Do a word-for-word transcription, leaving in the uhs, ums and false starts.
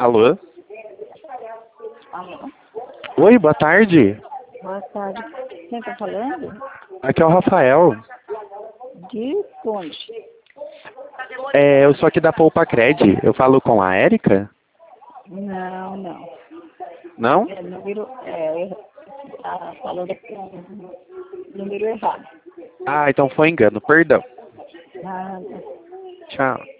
Alô? Alô? Oi, boa tarde. Boa tarde. Quem tá falando? Aqui é o Rafael. De onde? É, eu sou aqui da Poupa Cred. Eu falo com a Érica? Não, não. Não? É número. É, tá falando com número errado. Ah, então foi engano. Perdão. Nada. Tchau.